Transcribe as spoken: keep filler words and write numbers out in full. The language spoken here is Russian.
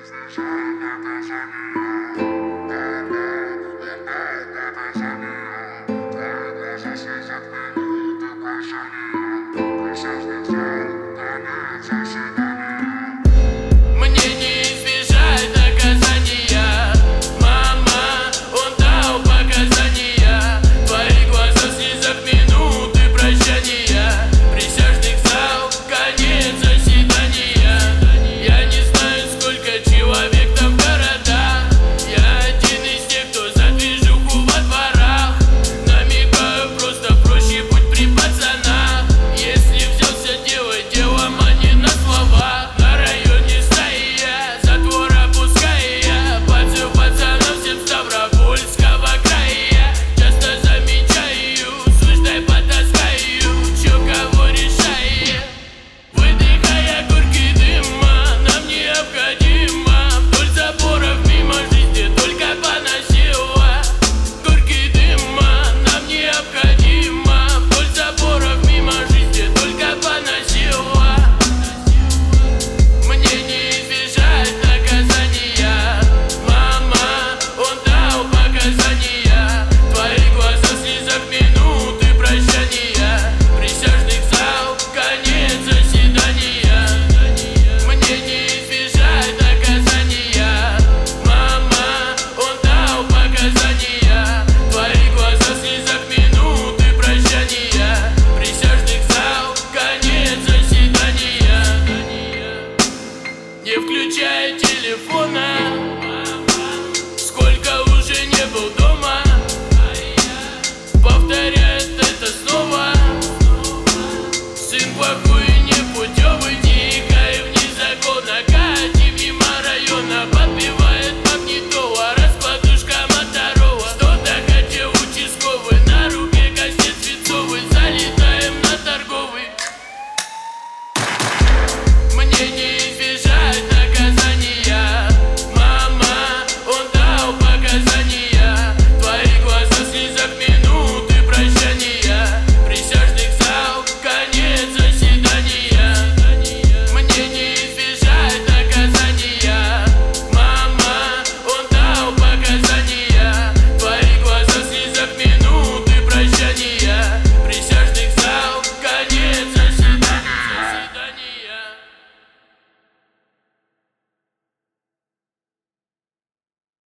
не избежать наказания. Мама, он дал показания. Твои глаза в слезах, минуты прощания. Присяжных зал, конец заседания. Я не знаю, сколько человек там в городах. Я один из тех, кто за движуху во дворах. Намекаю, просто проще будь при пацанах. Если взялся делать дело, а не на словах. На районе стаи я, затвор опускай я. Подзыв пацанов всем Ставропольского края. Часто замечаю, слышь, потаскаю, чё кого решает. Выдыхая горький дыма, нам необходимо. Вдоль заборов мимо жизни только поносила. Горький дыма, нам необходимо. Вдоль заборов мимо жизни только поносила. Мне не избежать наказания. Мама, он дал показания. Твои глаза в слезах, минуты прощания. Присяжных зал, конец заседания. Мне не избежать наказания. Мама, он дал показания. Твои глаза в слезах, минуты прощания. Присяжных зал, конец заседания. Не включайте